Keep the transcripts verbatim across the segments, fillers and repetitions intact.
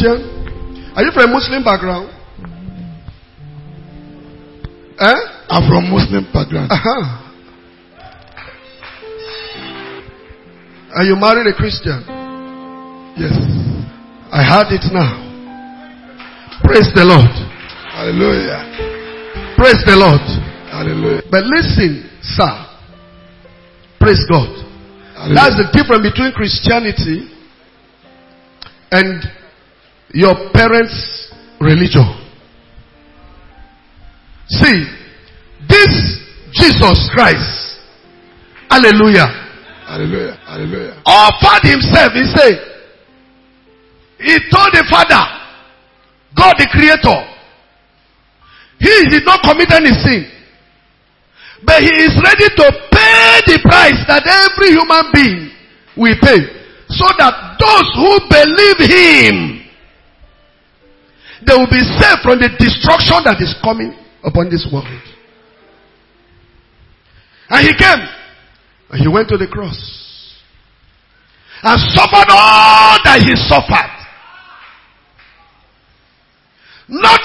Christian? Are you from a Muslim background? Eh? I'm from Muslim background. Uh-huh. Are you married a Christian? Yes. I heard it now. Praise the Lord. Hallelujah. Praise the Lord. Hallelujah. But listen, sir. Praise God. Hallelujah. That's the difference between Christianity and your parents' religion. See, this Jesus Christ, hallelujah, hallelujah, hallelujah, offered himself. He said, he told the Father, God the Creator, he did not commit any sin, but he is ready to pay the price that every human being will pay, so that those who believe him, they will be saved from the destruction that is coming upon this world. And he came, and he went to the cross, and suffered all that he suffered. Not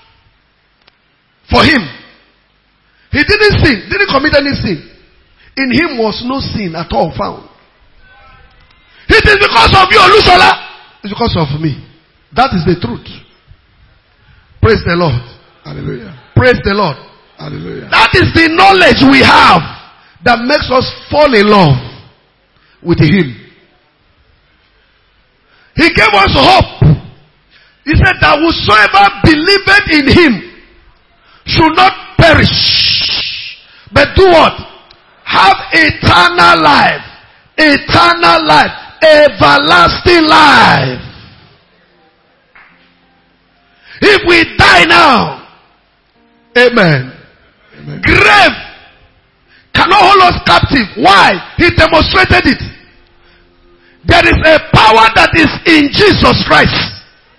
for him. He didn't sin, didn't commit any sin. In him was no sin at all found. It is because of you, Olushola. It's because of me. That is the truth. Praise the Lord. Hallelujah. Praise the Lord. Hallelujah. That is the knowledge we have that makes us fall in love with him. He gave us hope. He said that whosoever believeth in him should not perish, but do what? Have eternal life. Eternal life. Everlasting life. If we die now, amen. Amen. Grave cannot hold us captive. Why? He demonstrated it. There is a power that is in Jesus Christ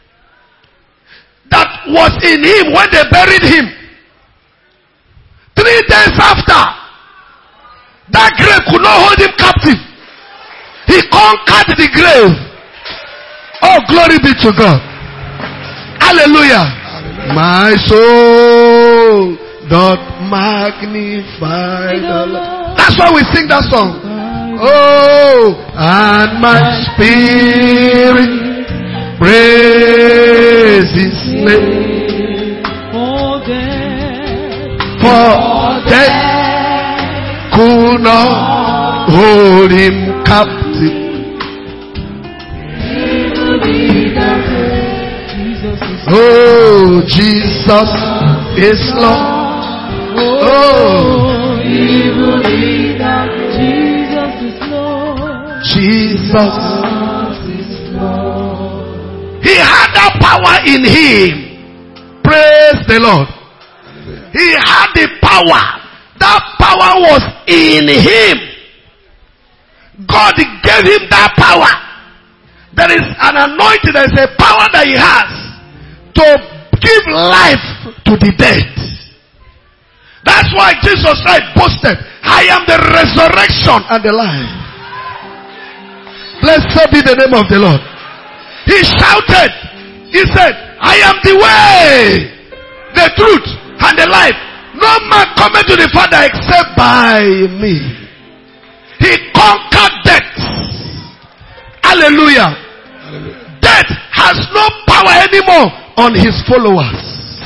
that was in him when they buried him. Three days after, that grave could not hold him captive. He conquered the grave. Oh, glory be to God. Hallelujah. Hallelujah. My soul doth magnify the Lord. That's why we sing that song. Oh, and my spirit praise his name. For death could not hold him captive. Oh, Jesus is Lord. Oh, Jesus is Lord. Jesus is Lord. He had that power in him. Praise the Lord. He had the power. That power was in him. God gave him that power. There is an anointing. There is a power that he has to give life to the dead. That's why Jesus Christ boasted, I am the resurrection and the life. Blessed be the name of the Lord. He shouted, he said, I am the way, the truth, and the life. No man cometh to the Father except by me. He conquered death. Hallelujah. Hallelujah. Death has no power anymore on his followers.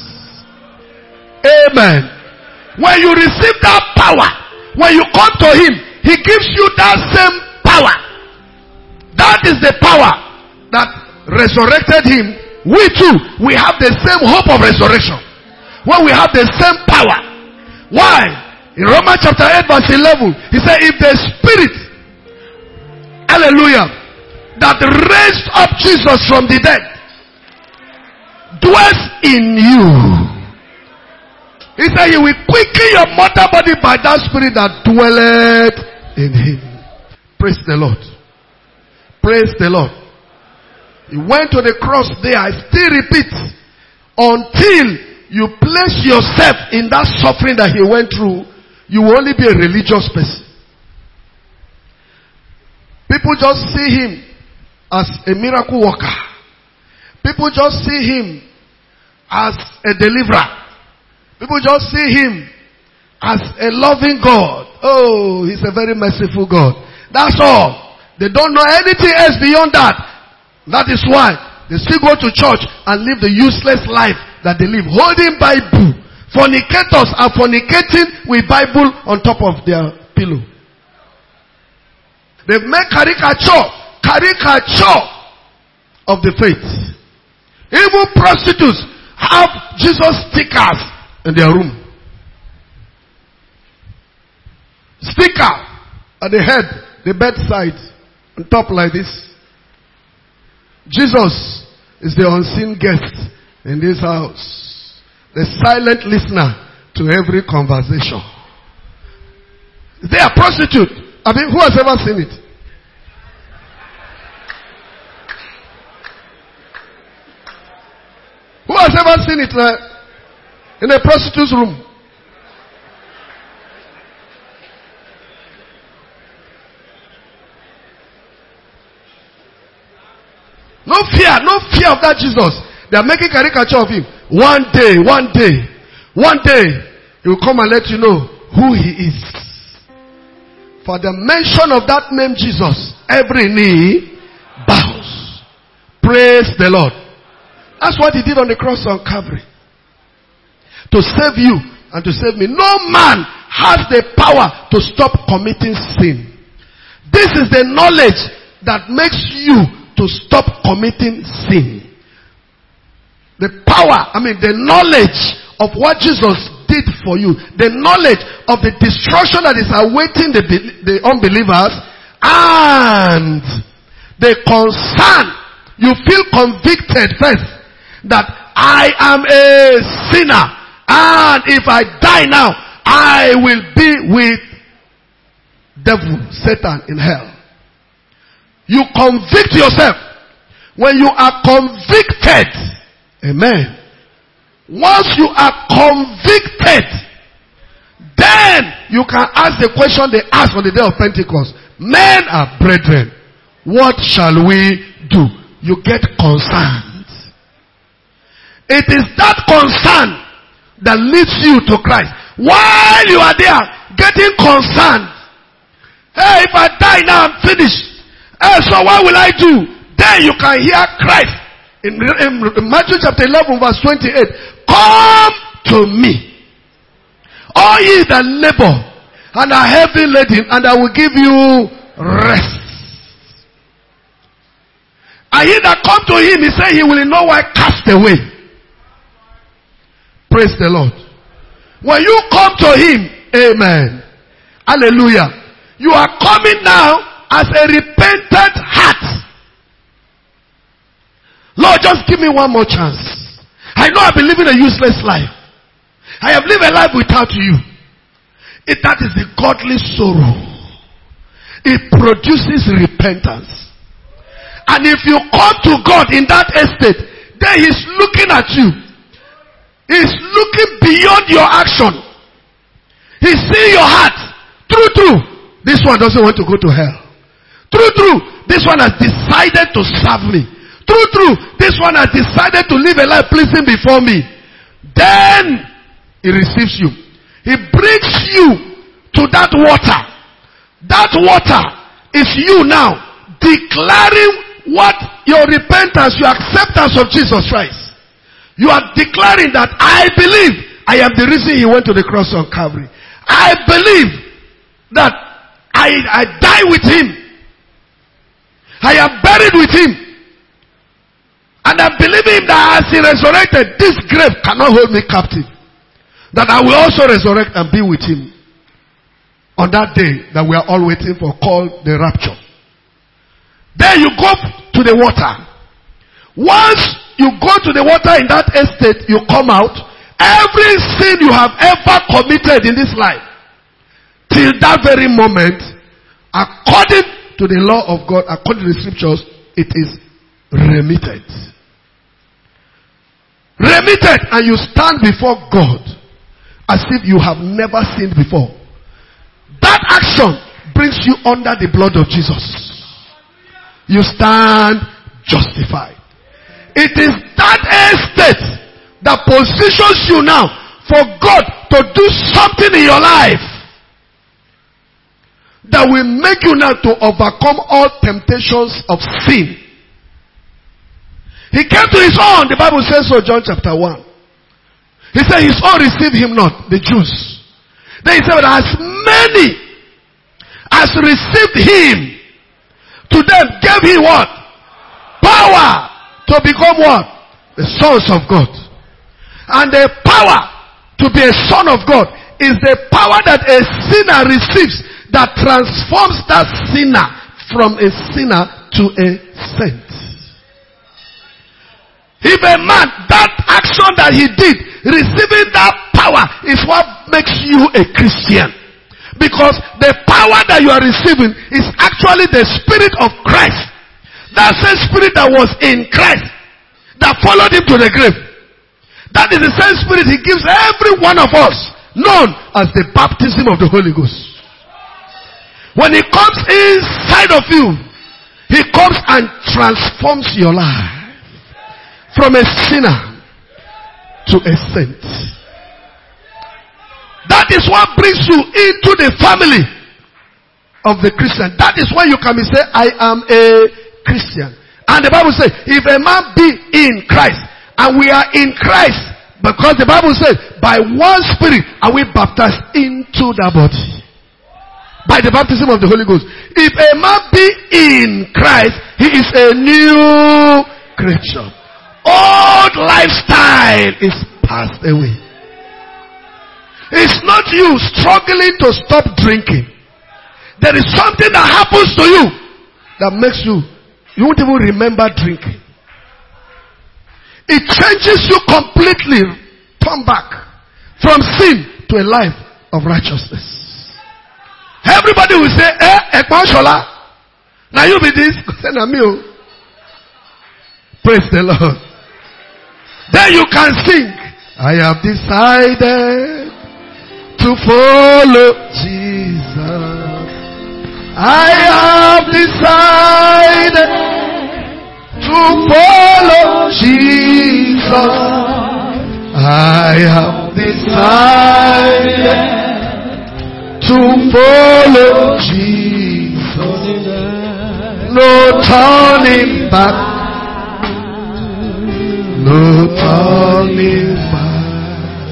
Amen. When you receive that power, when you come to him, he gives you that same power. That is the power that resurrected him. We too, we have the same hope of resurrection. When we have the same power. Why? In Romans chapter eight verse eleven, he said, if the spirit, hallelujah, that raised up Jesus from the dead dwells in you, he said, he will quicken your mortal body by that spirit that dwelleth in him. Praise the Lord. Praise the Lord. He went to the cross there. I still repeat, until you place yourself in that suffering that he went through, you will only be a religious person. People just see him as a miracle worker. People just see him as a deliverer. People just see him as a loving God. Oh, he's a very merciful God. That's all. They don't know anything else beyond that. That is why they still go to church and live the useless life that they live, holding Bible. Fornicators are fornicating with Bible on top of their pillow. They've made caricature, caricature of the faith. Even prostitutes have Jesus stickers in their room. Sticker at the head, the bedside, on top like this. Jesus is the unseen guest in this house. The silent listener to every conversation. They are prostitute. I mean, who has ever seen it? Who has ever seen it uh, in a prostitute's room? No fear, no fear of that Jesus. They are making caricature of him. One day, one day, one day, he will come and let you know who he is. For the mention of that name Jesus, every knee bows. Praise the Lord. That's what he did on the cross on Calvary. To save you and to save me. No man has the power to stop committing sin. This is the knowledge that makes you to stop committing sin. The power, I mean the knowledge of what Jesus did for you. The knowledge of the destruction that is awaiting the, the unbelievers. And the concern. You feel convicted first that I am a sinner. And if I die now, I will be with devil, Satan in hell. You convict yourself. When you are convicted, amen. Once you are convicted, then you can ask the question they asked on the day of Pentecost. Men are brethren. What shall we do? You get concerned. It is that concern that leads you to Christ. While you are there, getting concerned. Hey, if I die now, I'm finished. Hey, so what will I do? Then you can hear Christ in, in, in Matthew chapter eleven verse twenty-eight. Come to me, all ye that labor and are heavy laden, and I will give you rest. And he that come to him, he said he will in no way cast away. Praise the Lord. When you come to him, amen. Hallelujah. You are coming now as a repentant heart. Lord, just give me one more chance. I know I've been living a useless life. I have lived a life without you. It, that is the godly sorrow. It produces repentance. And if you come to God in that estate, then he's looking at you. He's looking beyond your action. He's seeing your heart. True, true. This one doesn't want to go to hell. True, true. This one has decided to serve me. True, true. This one has decided to live a life pleasing before me. Then he receives you. He brings you to that water. That water is you now declaring what your repentance, your acceptance of Jesus Christ. You are declaring that I believe I am the reason he went to the cross on Calvary. I believe that I, I die with him. I am buried with him. And I believe him that as he resurrected, this grave cannot hold me captive. That I will also resurrect and be with him on that day that we are all waiting for, called the rapture. Then you go to the water. Once you go to the water in that estate, you come out. Every sin you have ever committed in this life, till that very moment, according to the law of God, according to the scriptures, it is remitted. Remitted, and you stand before God as if you have never sinned before. That action brings you under the blood of Jesus. You stand justified. It is that estate that positions you now for God to do something in your life that will make you now to overcome all temptations of sin. He came to his own, the Bible says so, John chapter one. He said his own received him not, the Jews. Then he said, but as many as received him, to them gave he what? Power to become what? The sons of God. And the power to be a son of God is the power that a sinner receives that transforms that sinner from a sinner to a saint. If a man, that action that he did, receiving that power is what makes you a Christian. Because the power that you are receiving is actually the Spirit of Christ. That same Spirit that was in Christ, that followed him to the grave. That is the same Spirit he gives every one of us, known as the baptism of the Holy Ghost. When he comes inside of you, he comes and transforms your life from a sinner to a saint. That is what brings you into the family of the Christian. That is why you can be say, I am a Christian. And the Bible says, if a man be in Christ, and we are in Christ, because the Bible says, by one Spirit are we baptized into that body. By the baptism of the Holy Ghost. If a man be in Christ, he is a new creature. Old lifestyle is passed away. It's not you struggling to stop drinking. There is something that happens to you that makes you, you won't even remember drinking. It changes you completely. Turn back from sin to a life of righteousness. Everybody will say, eh, Ekwanshola. Now you be this. Praise the Lord. Then you can sing. I have decided to follow Jesus. I have decided to follow Jesus. I have decided to follow Jesus. No turning back. No turning back.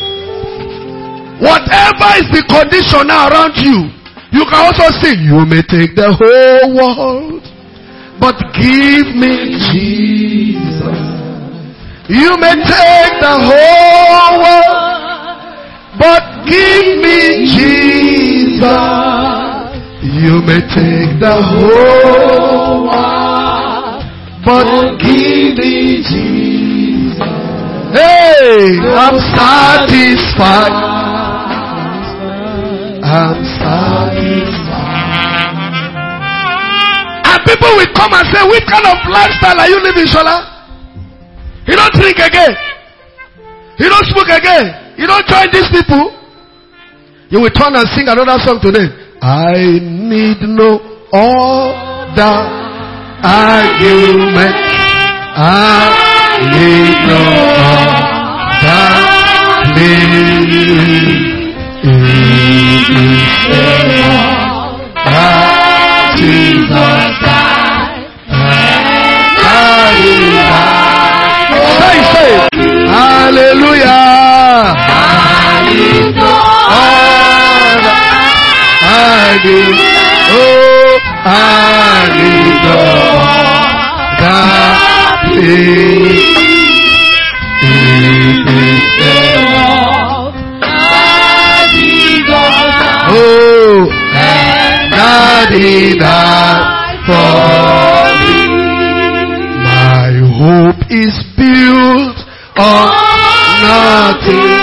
Whatever is the condition now around you, you can also sing. You may take the whole world, but give me Jesus. You may take the whole world, but give me Jesus. You may take the whole world, but give me Jesus. Hey, I'm satisfied. I'm satisfied. And people will come and say, which kind of lifestyle are you living, Shola? You don't drink again. You don't smoke again. You don't join these people. You will turn and sing another song today. I need no other argument. I need no other plea. It is that Jesus died and died. Say, say, hallelujah. I need no other. I need, oh, I need no other plea. It is oh, Daddy died for me. My hope is built on nothing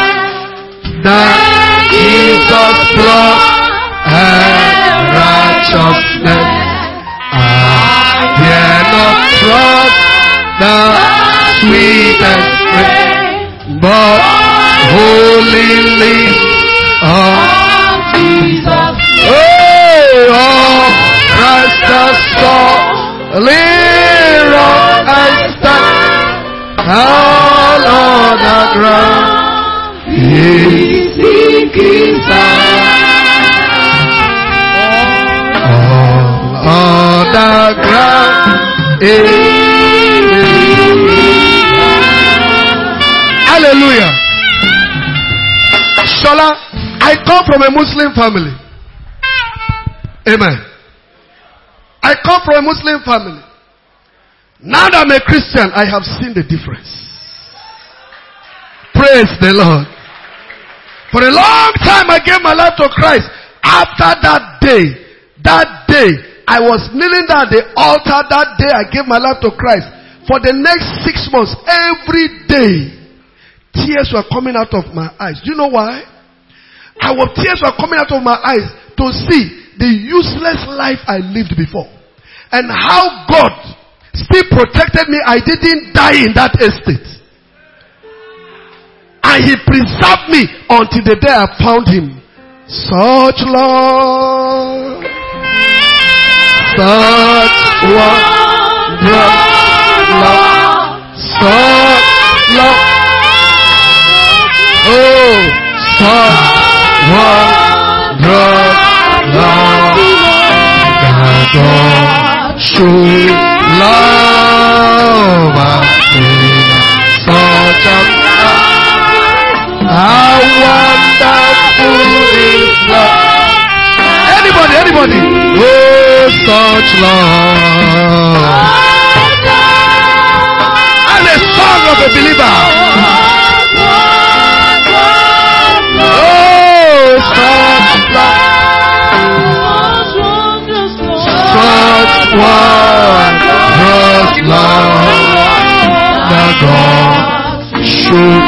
that Jesus' blood and righteousness. I dare not trust the sweetest friend, but wholly on Jesus. Oh, oh, Christ the solid rock I stand. all on the ground. He's seeking all on the ground. Hallelujah. Shola, I come from a Muslim family. Amen. I come from a Muslim family. Now that I'm a Christian, I have seen the difference. Praise the Lord. For a long time I gave my life to Christ. After that day, that day, I was kneeling down at the altar. That day I gave my life to Christ. For the next six months, every day, tears were coming out of my eyes. Do you know why? I was, tears were coming out of my eyes to see the useless life I lived before. And how God still protected me. I didn't die in that estate. And He preserved me until the day I found Him. Such love. Such wondrous love. Such love. Oh, such wondrous love. That God should love us. Such a how wonderful is love. Anybody, anybody. Oh, such love. And a song of a believer. Oh, such love. Such wondrous love. That God should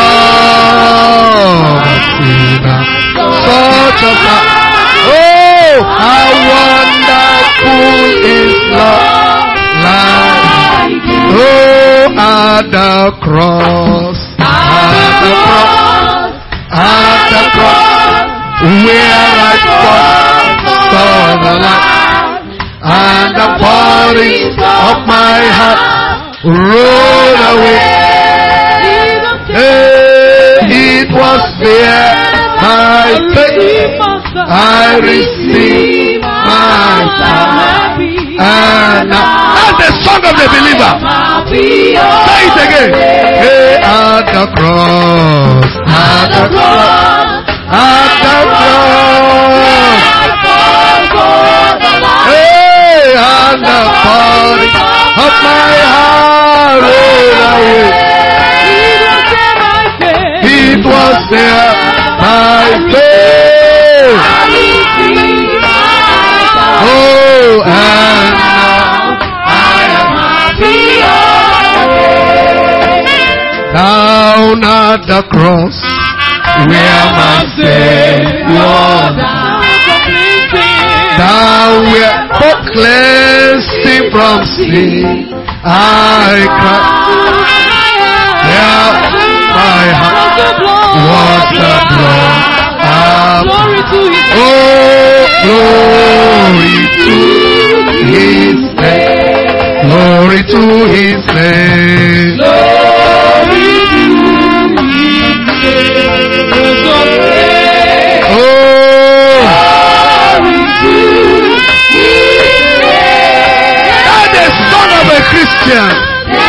love a sinner. Such a love. Oh, how wonderful is love. Like, oh, at the cross, at the cross, at the cross, where I first saw the light, and the bodies of my heart rolled away. It was there by faith I received my sight. And that's the song of the believer. Say it again. Hey, at the cross, at the cross, at the cross. Hey, and the body of my heart rolled away. It was there by faith. Oh, and now I am happy. Down at the cross, where my Savior died. Down where for cleansing from sin I cried. There my heart was the blood of glory to His name. Oh, glory to His name. Glory to His name. Glory to His name. Oh, glory to His name. That's the son of a Christian.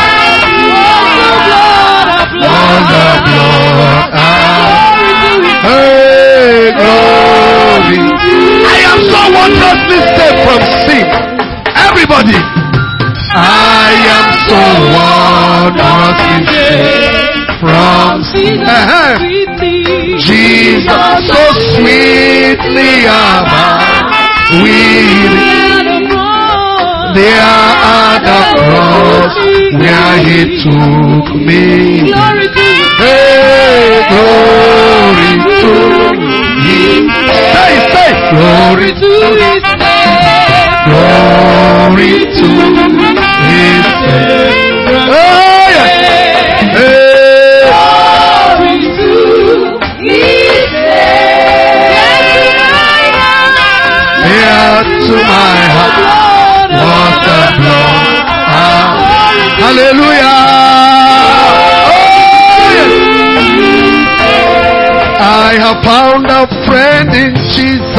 On the blood of hey, glory. I am so wondrously saved from sin. Everybody. I am so wondrously saved from sin. Uh-huh. Jesus so sweetly abide with me. There at the cross where He took me. Hey, glory to Him. Say, say, glory to His name. Glory to His name. Oh, yes. Hey. Glory to His name. Here to my heart was the blood. Hallelujah.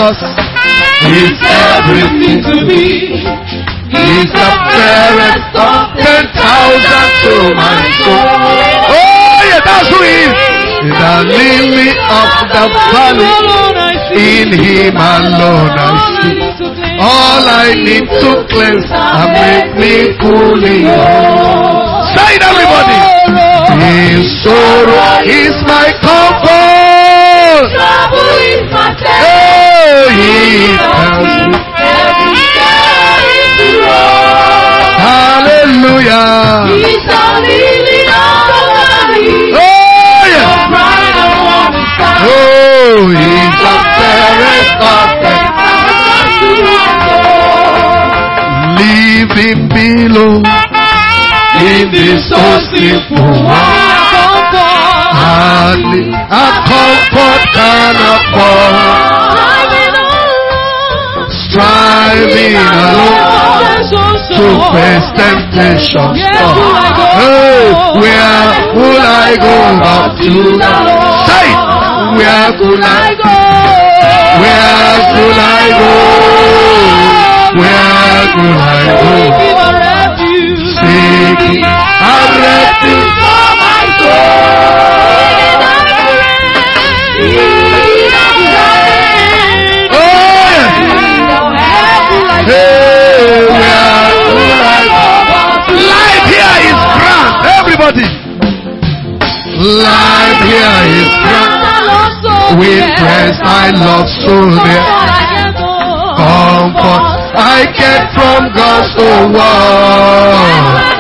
Jesus is everything to me. He's the fairest of ten thousand to my soul. Oh yeah, that's who he is. He's the lily of the valley. In him alone I see. All I need to cleanse and make me fully whole. Say it, everybody. His sorrow is my comfort. Trouble is my pain. Oh, he tells me. Hallelujah. He's the lily of the valley. Oh yeah. Oh, he's the fairest of them. Living below in this so simple world, hardly a comfort can afford. Striving alone to face temptation. Hey, where will I go but to the Lord? Say it. Where could I go? Where could I go? Where could I go? Seeking a refuge for my soul. Oh yeah. Hey, where could I go? Life here is grand. Everybody. Life here is grand. With friends I love so dear. Comfort I get from God's own word.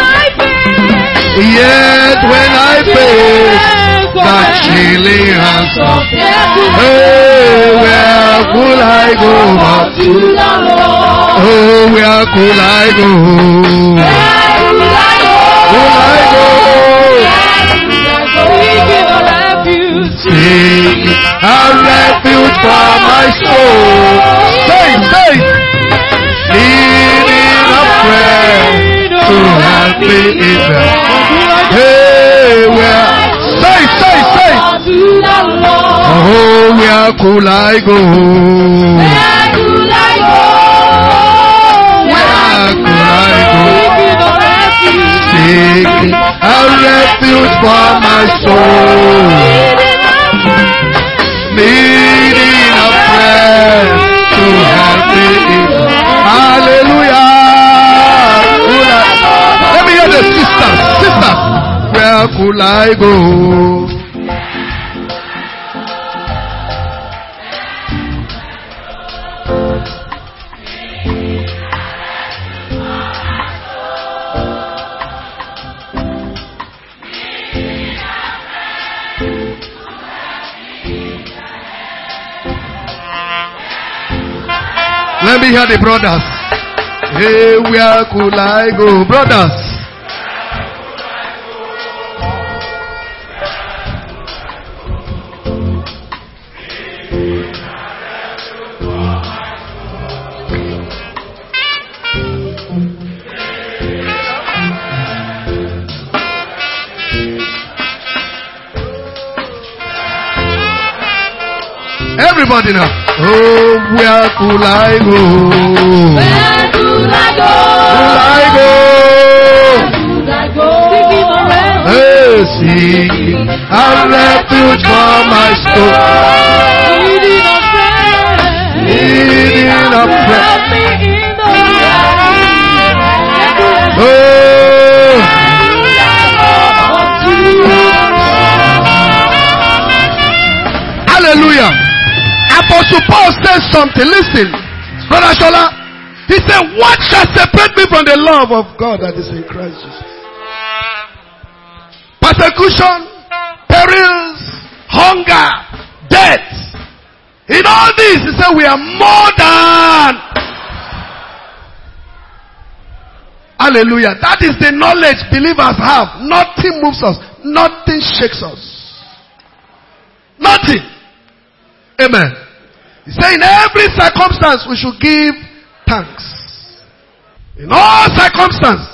Yet when I face that chilling hands of death, hey, where could I go but to the Lord? Oh, where could I go? Where could I go? Could I go? Seek a refuge for my soul. Say, say, needing a friend to help me in the hey, where? Say, say, say. Oh, where could I go? Where could I go? Where could I go? Seek a refuge for my soul. Needing a friend to help me in. Hallelujah. Let me hear the sisters. Sisters, where could I go? Let me hear the brothers. Hey, where could I go? Brothers. Everybody now. Oh, where could I go? Where could I go? Could I go? Where could I go? Hey, seeking a refuge for my soul. Needing a friend. Needing a friend. Oh. Hallelujah. Apostle Paul says something. Listen, Brother Shola. He said, what shall separate me from the love of God that is in Christ Jesus? Persecution, perils, hunger, death. In all this, he said, we are more than. Hallelujah. That is the knowledge believers have. Nothing moves us. Nothing shakes us. Nothing. Amen. He said, in every circumstance we should give thanks. In all circumstances.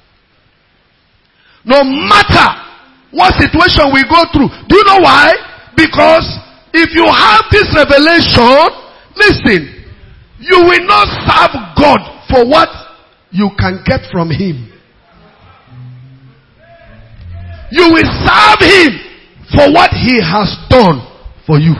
No matter what situation we go through. Do you know why? Because if you have this revelation Listen, you will not serve God for what you can get from Him. You will serve Him for what He has done for you.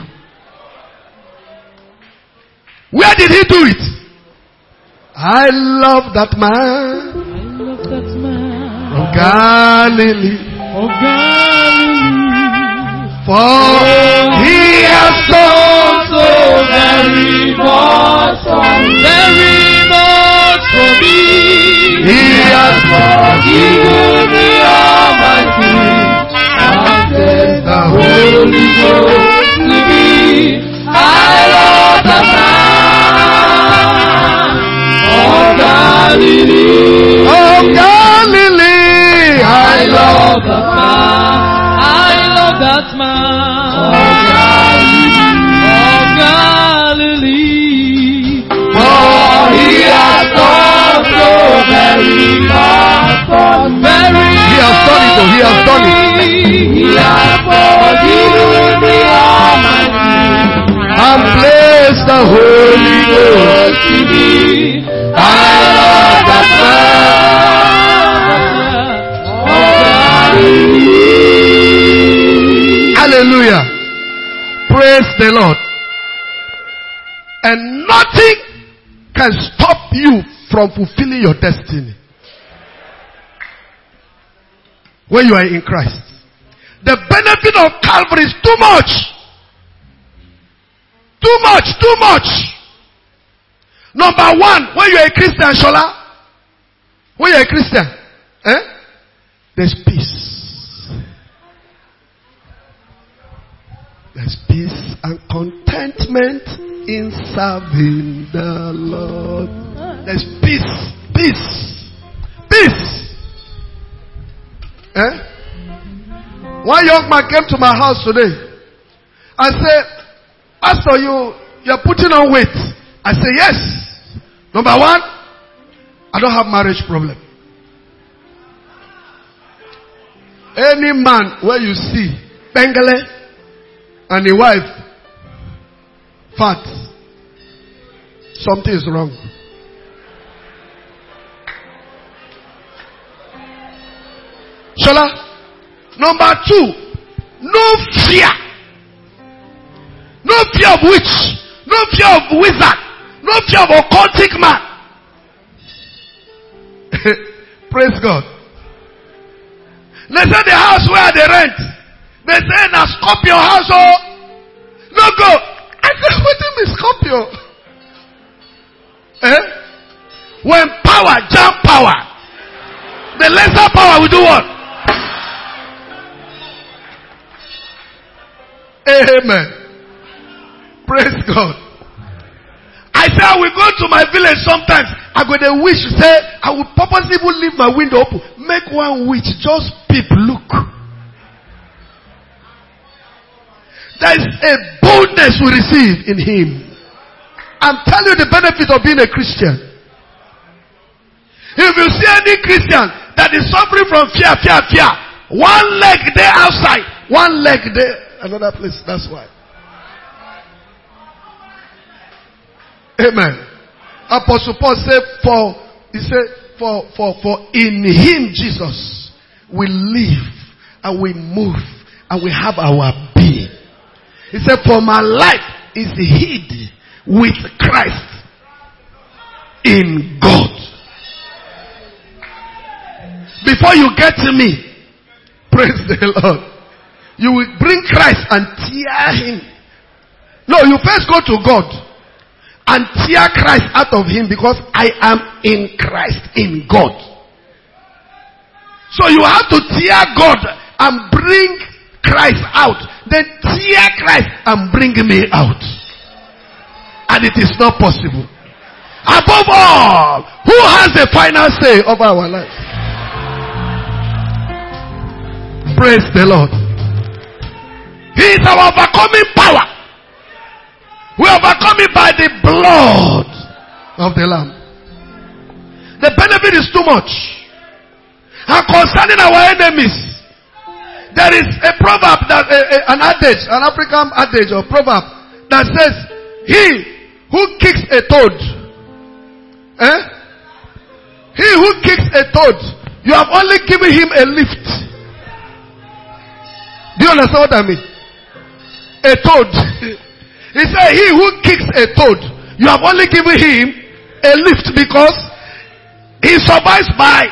Where did He do it? I love that man. I love that man. From Galilee. Oh, Galilee. For He has done So very much for me. Very much for me. He has forgiven me all my sins. And sent the Holy Ghost to me. I love the man of Galilee. Oh, Galilee. I love that man. I love that man of Galilee. For He has done so very much for me. He has done it. Oh, He has done it. He has forgiven me all my sins. And placed the Holy Ghost. To me, I love that man of Galilee. Hallelujah. Praise the Lord. And nothing can stop you from fulfilling your destiny when you are in Christ. The benefit of Calvary is too much. Too much, too much. Number one, when you are a Christian, Shola, when you are a Christian, eh? There's peace. There's peace and contentment in serving the Lord. There's peace, peace, peace. Eh? One young man came to my house today and said, Pastor, you, you're putting on weight. I said, yes. Number one, I don't have marriage problem. Any man where you see Bengale and a wife fat, something is wrong. Shola. Number two, no fear. No fear of witch. No fear of wizard. No fear of occultic man. Praise God. They say the house where they rent. They say na Scorpio house. Oh, no go. I said, what do you mean Scorpio? Eh? When power jump power, the lesser power will do what? Amen. Praise God. I say I will go to my village sometimes. I go there wish say I will purposely leave my window open. Make one witch just peep look. There is a boldness we receive in Him. I'm telling you the benefit of being a Christian. If you see any Christian that is suffering from fear, fear, fear, one leg there outside, one leg there, another place. That's why. Amen. Apostle Paul said, for, he said, for, for, for in Him, Jesus, we live and we move and we have our being. He said, for my life is hid with Christ in God. Before you get to me, praise the Lord, you will bring Christ and tear Him. No, you first go to God and tear Christ out of Him, because I am in Christ, in God. So you have to tear God and bring Christ out. Then tear Christ and bring me out. And it is not possible. Above all, who has the final say over our lives? Praise the Lord. He is our overcoming power. We overcome it by the blood of the Lamb. The benefit is too much. And concerning our enemies, there is a proverb, that a, a, an adage, an African adage or proverb that says, he who kicks a toad, eh? He who kicks a toad, you have only given him a lift. Do you understand what I mean? A toad. He said, he who kicks a toad, you have only given him a lift because he survives by.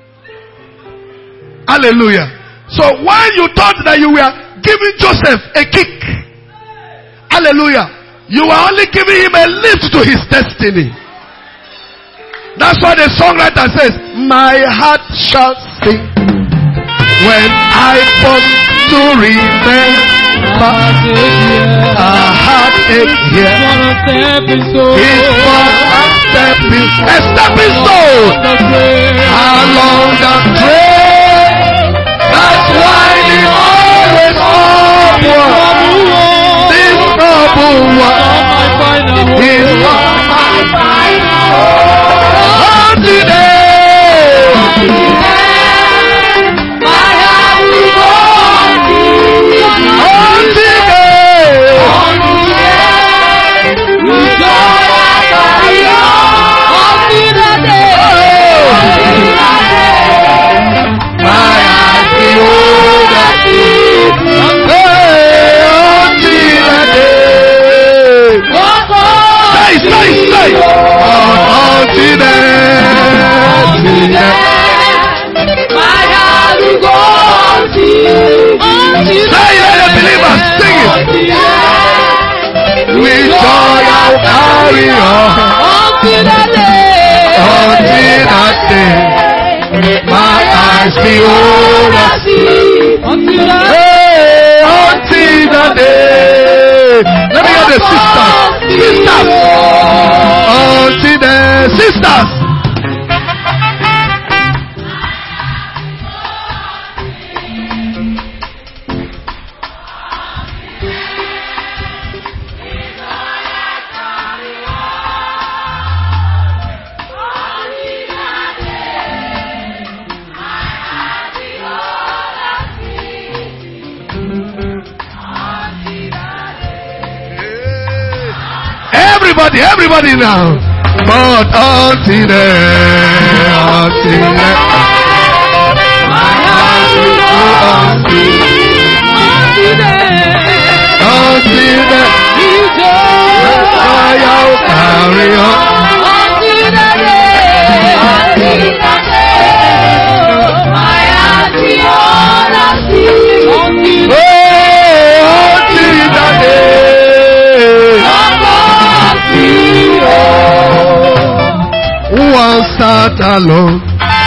Hallelujah. So when you thought that you were giving Joseph a kick, hallelujah, you were only giving him a lift to his destiny. That's why the songwriter says, my heart shall sing when I pause to remember a heartache here. It's for a stepping stone. A stepping stone along the trail. That's why the always upward. This trouble one is not my final. Carry on until that day, until that day, my eyes behold the sea, until that day, until that day. Let me hear the sisters, sisters, until the sisters. Everybody, everybody now. But until then, until then, my heart will go until, until then, until then, you just I'll carry on. Until the day, until the day, my heart will go until, oh, until the day. One sat alone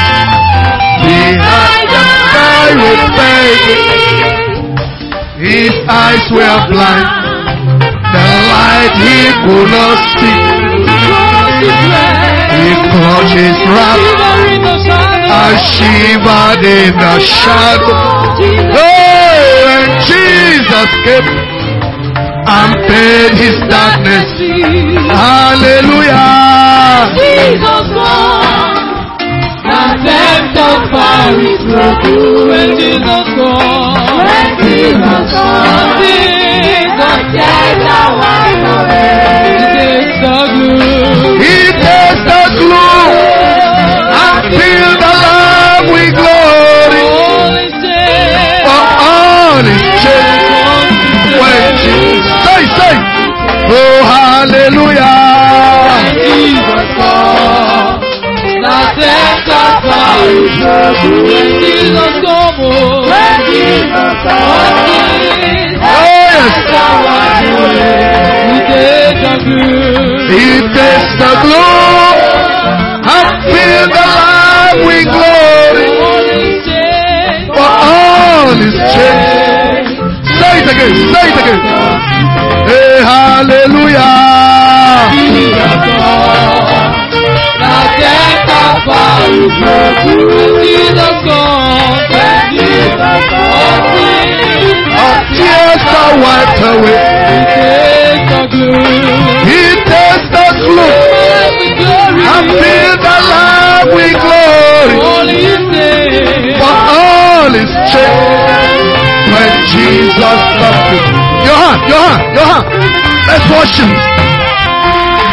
behind the sky with begging. His eyes were blind, the light he could not see. He clutched his wrap and shivered in the shadow. Oh, and Jesus came and paid his darkness. Hallelujah. Jesus gone, the depth of fire is broken. When Jesus gone, when Jesus gone, Jesus takes the wine away. He takes the glue, he takes the glue, and fill the Lamb with glory. All is changed, for all is changed. When Jesus, say, say, oh hallelujah. Jesus come, the death of fire is broken. When Jesus come, when Jesus come, oh yes, He takes the glue, He takes the glue, and fill the Lamb with glory. For all is changed. Say it again, say it again. Hey, hallelujah. Jesus come, the death of fire is broken. Jesus come, when Jesus come, our tears are wiped away. He takes the glue, He takes the glue, and fill the Lamb with glory. For all is changed when Jesus comes. Your hand, your hand, your hand. Let's worship.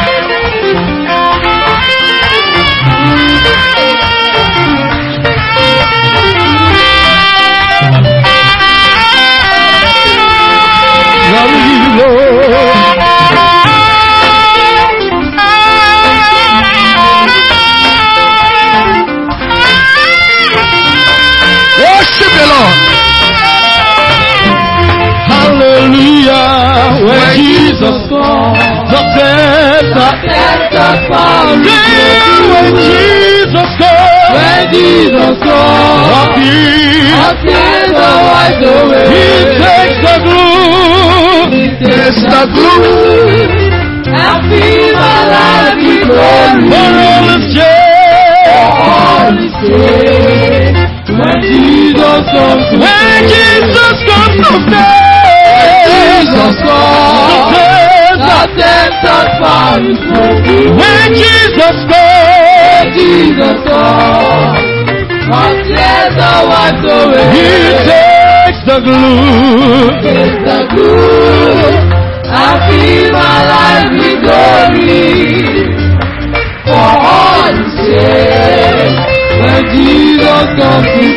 Jesus comes, the tempter, tempter power is there when broken. Jesus comes, When Jesus comes, appear, appears the wipes away. he takes the glue, He takes the glue and fill my life with glory. for all his shame. All is saved. When Jesus comes to When save. Jesus comes to Jesus save, comes, the the tempter, tempter power is broken. when Jesus When comes, Jesus comes, and clears the wipes away. he takes the glue. Takes the glue and fill my life with glory. For all is saved. When Jesus comes to